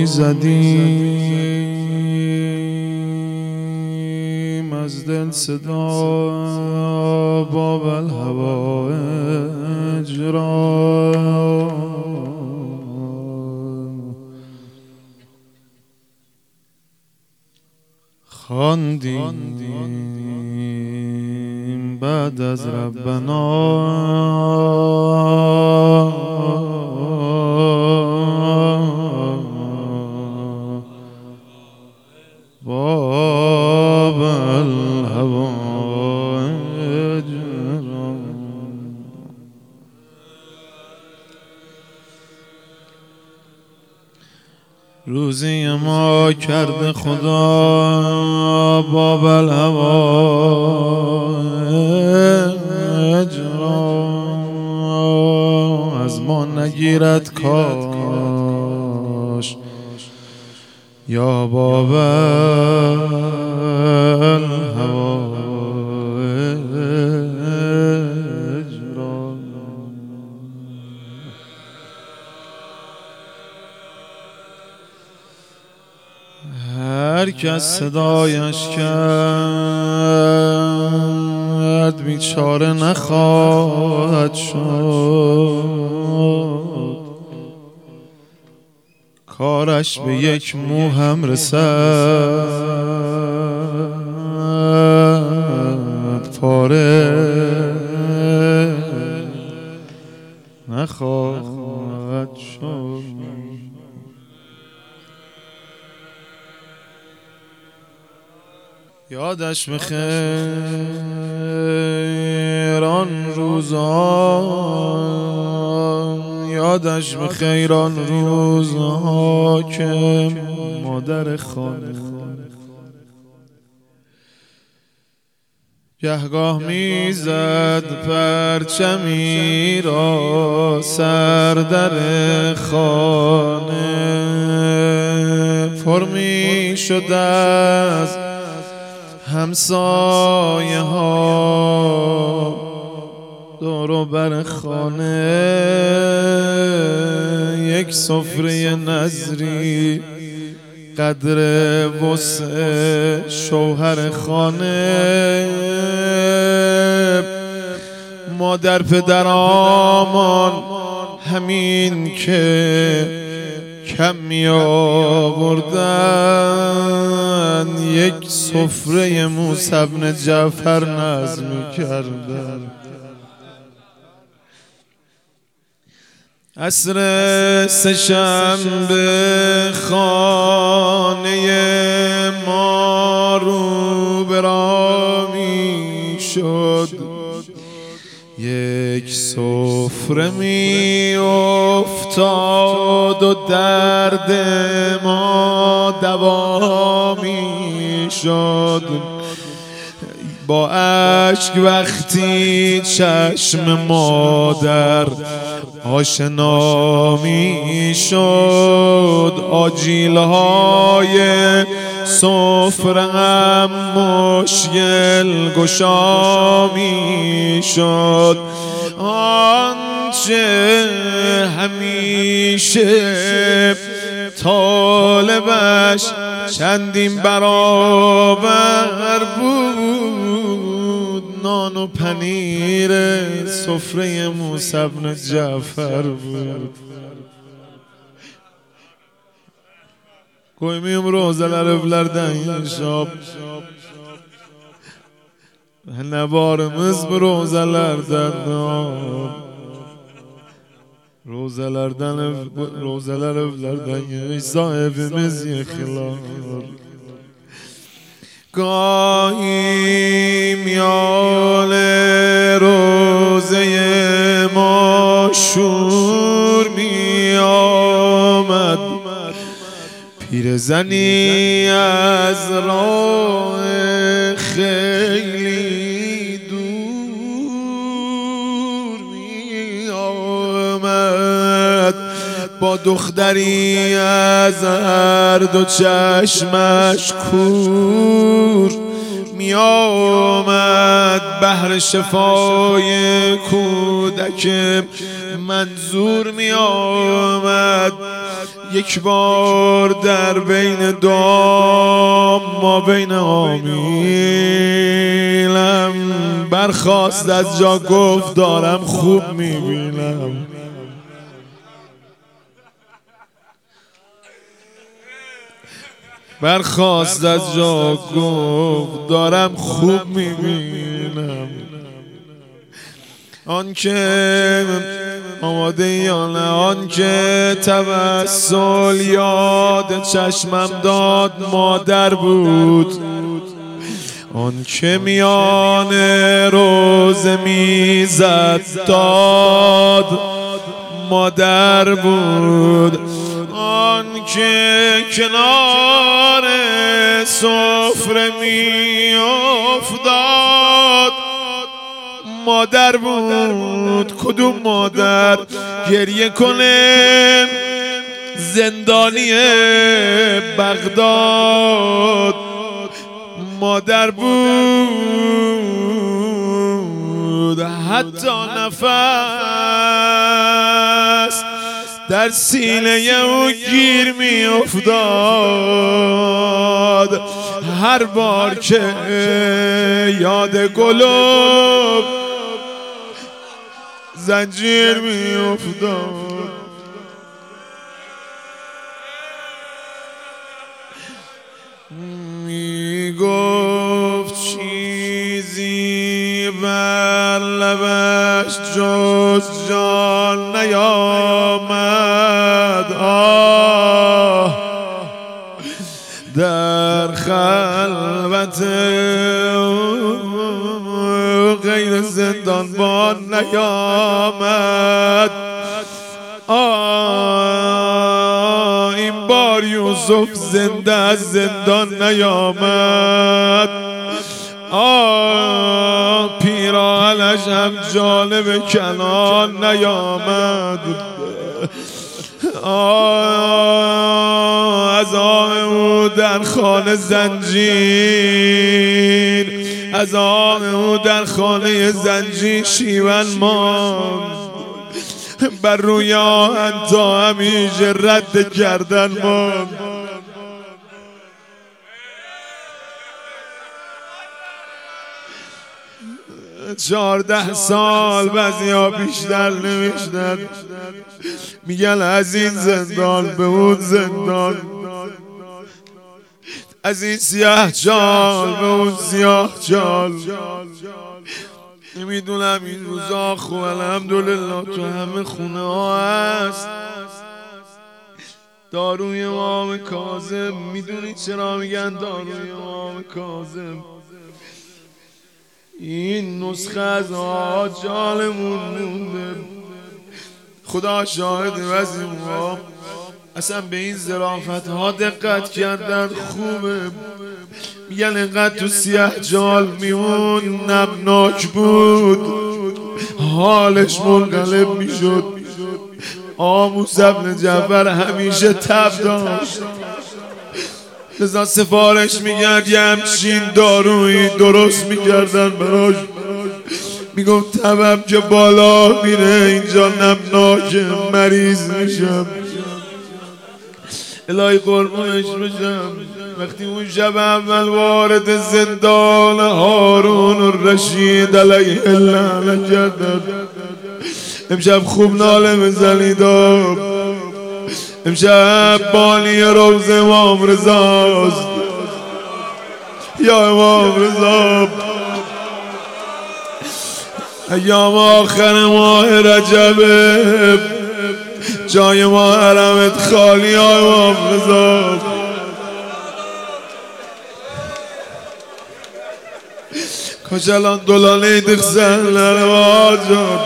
زدیم از دل صدا باب الهوائج را، خواندیم بعد از ربنا باب الهوائج را. روزی ما کرده خدا باب الهوائج را، از ما نگیرد کاش یا باب الهوائج را. هر کس صدایش کرد بیچاره نخواهد شد، کارش به یک مو هم رسد، پاره نخواهد شد. یادش بخیر آن روزها، یادش بخیر آن روزها که مادر خانه گهگاه میزد پرچمی را سر در خانه، پر میشد از همسایه ها دور و بر خانه، یک سفره نظری قدر وسع شوهر خانه. مادر پدرامان همین که کم می آوردن، یک سفره موسی بن جعفر نظم می کردن. عصر سه‌شنبه خانه ما رو به راه می شد، یک سفره می افتاد و درد ما دوا می شد. با اشک وقتی چشم مادر آشنا می شد، آجیل‌های سفره‌ام مشکل گشا می شد. آنچه همیشه طالبش چندین برابر بود، نان و پنیر سفره موسی بن جعفر بود. Koymayım rozalar evlerden yaşap, ne varımız bu rozalardan, rozalar evlerden sahibimiz yıkılar. گاهی میال روزه ما شور می آمد، پیرزنی از راه خیلی دور می آمد، با دختری از هر دو چشمش کور می آمد، بهر شفای کودک منظور می آمد. یک بار در بین دام ما بین آمیلم برخاست از جا گفت دارم خوب میبینم. برخاست از جا گفت دارم خوب میبینم. آن که آماده یا نه، آن که توسل یاد چشمم داد مادر بود، آن که میان روز میزد داد مادر بود، آن که کنار سفره می افتاد مادر بود. کدوم مادر گریه کنه زندانی بغداد مادر بود. حتی نفس در سینه او گیر می افتاد هر بار که یاد گلوب زنجیر می افتاد. می گفت چیزی بر لبش جز جان نیامد. در خلوت غیر زندانبان نیامد. این بار یوسف زنده از زندان نیامد. پیراهنش هم جانب کنان نیامد. از او در خانه زنجیر، از او در خانه زنجیر شیون ماند. بر روی آهن تا همیشه رد کردن ماند. 14 سال بعضیا بیشتر نوشتن، میگن از این زندان به اون زندان، از این سیاه چال به اون سیاه چال. نمیدونم این روزا خوب الحمدلله تو همه خونه ها هست داروی امام کاظم. میدونی چرا میگن داروی امام کاظم؟ این نسخه از آجالمون مونده. خدا شاهد وزیم ها اصلا به این ظرافت ها دقت کردن خوبه. میگن اینقدر تو سیاه جال میمون نمناک بود حالش منقلب میشد. موسی بن جعفر همیشه تب داشت، لذا سفارش میگرد یه همچین دارویی درست میکردن براش. میگفت تبم که بالا میره اینجا نمناک مریض میشم. الهی قربونش بشم. وقتی اون شب اول وارد زندان هارون الرشید علیه اللعنه کردن، امشب خوب ناله میزنید. امشب بالی روز امام رضاست. یا امام رضا، ایام آخر ماه رجبه، جای ما حرمت خالی. یا امام رضا، کجلان دولانه دخزن لرواجان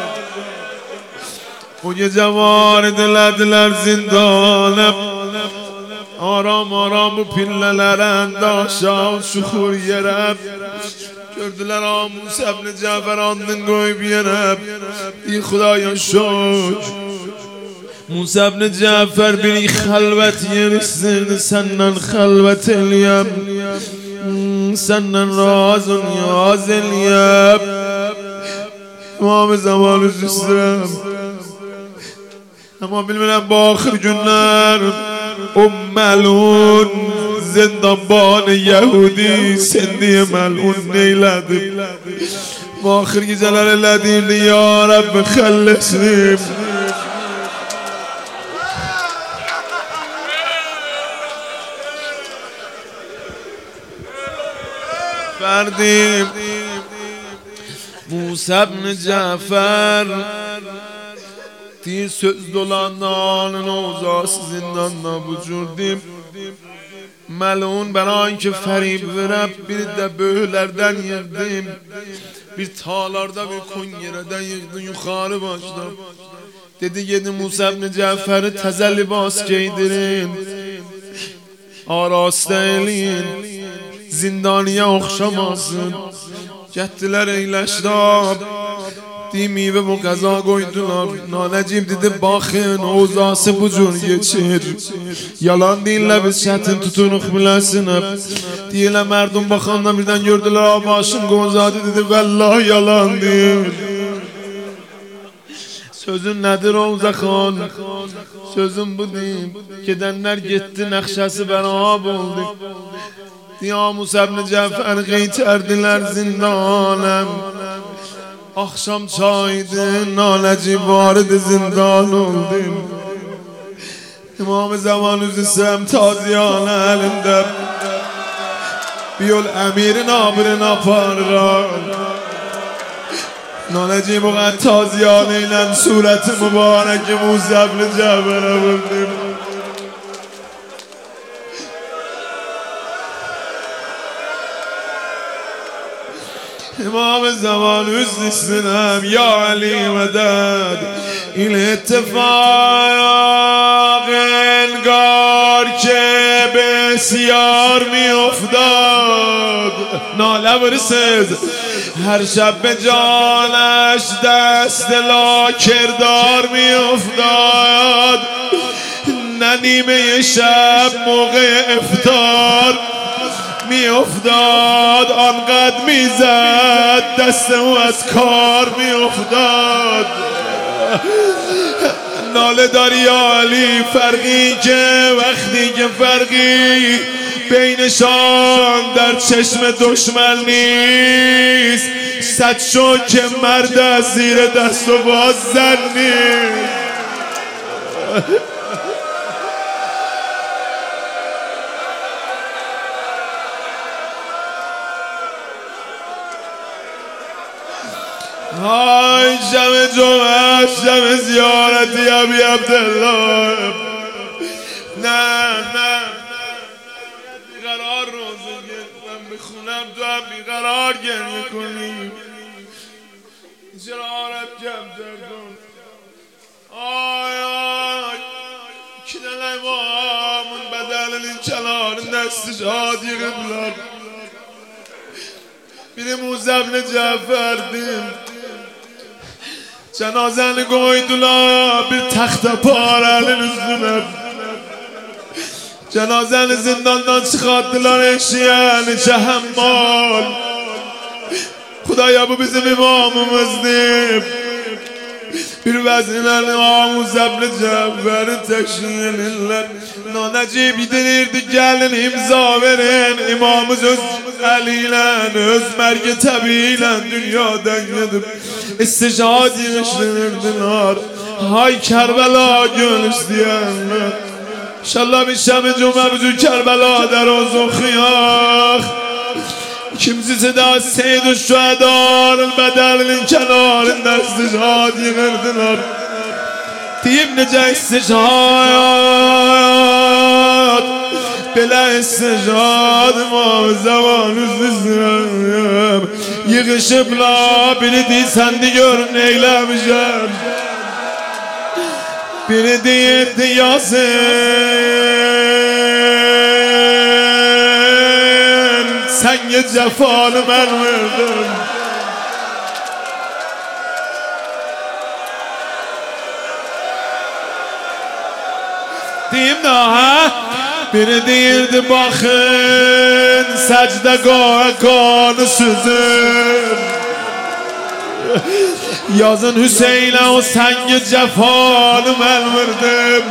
و یه جوار دلر زندانم آرام آرام و پیللر انداشا شخور یرم gördüler Musa ibn Cafer andın koy bir yere ey Xudaya şok Musa ibn Cafer bir xalvet yersin senden xalvet eliyem senden razın yaz eliyem İmam-ı Zaman üstürem اما bilmirəm bu axır günlər o məlun zindanban Yahudi sendiye məlun neylədi bu axır gecələr elədirdi ya Rabbi xəlləsnim فردیم Musa ibn Cafer Diye söz dolananın oğzası zindanına bucurdum Melun bana ki ferib verib bir de böylerden yırdım Bir tağlarda bir konyereden yırdı yukarı başta Dedi gedi Musa ibn Cafer'i təzə libas giydirin Arasta eləyin Zindaniye oxşamasın Getdilər eyləşdab Dimi ve bu qaza qoydular Nanəcib dedi baxın Oğzası bu cür geçir Yalan deyirlər biz çətin tutunuq biləsinib Deyirlər mərdum baxanda birdən gördülər başım qozadı dedi Vallahi yalan deyir Sözün nədir Oğza xan Sözün bu deyim Gedənlər getdi nəxşəsi bərab oldu Ya Musa ibn Cafer qeytərdiler zindanım Akşam çaydı naleci vardı zindan oldum İmam-ı zaman üzüsem taziyan elimde Bir yol emirin abirin aparır Naleci bu qad taziyan ilə sureti mübarek Musa ibn Cafer'e vurdum İmam zaman üstünem ya Ali medad İl اتفاق انگار که بسیار می افتاد ناله برسد هر شب به جانش دست لاکردار می افتاد نه نیمه شب موقع افطار می افتاد آنقدر می زد دست او از کار می افتاد ناله داری یا علی فرقی که وقتی که فرقی بینشان در چشم دشمن نیست صد شو که مرد از زیر دست و باز زن نیست های شب جمعه شب زیارتی ابی عبدالله نه بیقرار روزه من بخونم تو هم بیقرار گریه کنی چرا عرب کمتر کن آی کی دل امامون بدل این کنار دستش هادی قبلان biri Musa ibn Cafer'dim Cenazeni koydular bir taxta parelin üstüne Cenazeni zindandan çıkarttılar eşeğini cehemmal Xudaya bu bizim imamımızdır Bir vəzinlərini Musa ibn Cafer'i təşkilirlər Nanəcib idirirdi gəlin imza verin İmamımız öz əli ilə öz mərgi təbi ilə dünyadan gedib İstişad yığışdırırdılar Hay Kərbəla gönül istəyənlər İnşallah bir şəb-i cümə bücür Kərbəla dəroz oxuyaq Kimsisi de Seyyid-i Şühedar'ın bedelinin kenarında istişad yığırdılar Deyim necə istişad Belə istişad İmam zaman üstüsünəm Yığışıbla biri deysən de görün neyləmişəm Biri deyirdi Yasin Senge cefanı ben verdim Deyim daha biri deyirdi bakın Secde kanı süzüm Yazın Hüseyin'e o senge cefanı ben verdim.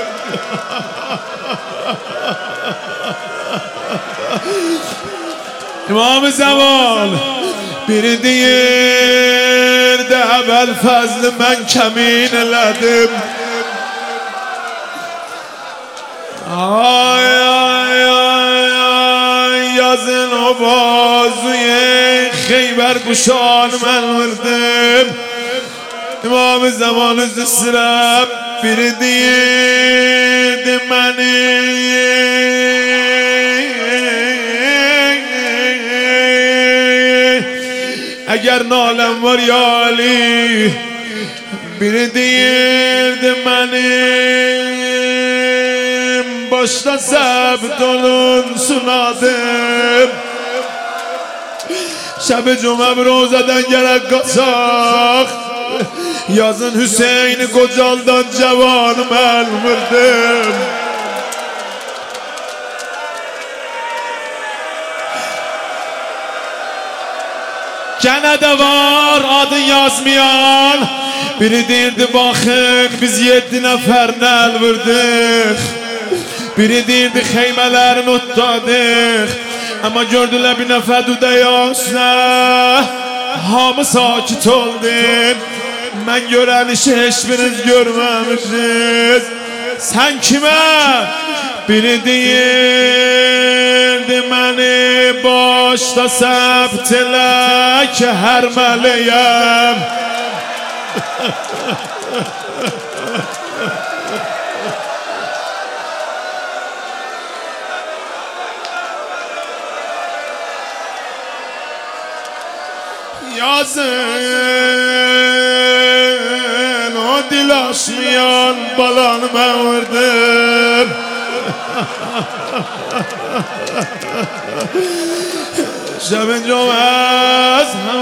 İmam-ı Zaman biri deyirdi evvel fazlı ben kemin elədim. Ay ay ay ay yazın o bazuye Xeyber kuşağını ben verdim. İmam-ı Zaman üzü sıra biri deyirdi beni eğer nalem var ya Ali biri deyirdi benim başta sebt olunsun adım. Şeb-i cuma rozeden gerek kaçak yazın Hüseyin'i Kocal'dan cevanım elmirdim. Gene de var adın yazmayan biri deyirdi bakın biz 7 neferini el vurduq. Biri deyirdi xeymələrini otladık. Ama gördülər bir nefer duda yaşla hamı sakit oldu. Ben görən işi hiçbiriniz görmemişsiniz. Sen kime? Biri deyirdi məni başda səbt elə ki hər məliyəm. Yazın o dil aşmayan balanı ben vurdum. Şeb-i cuma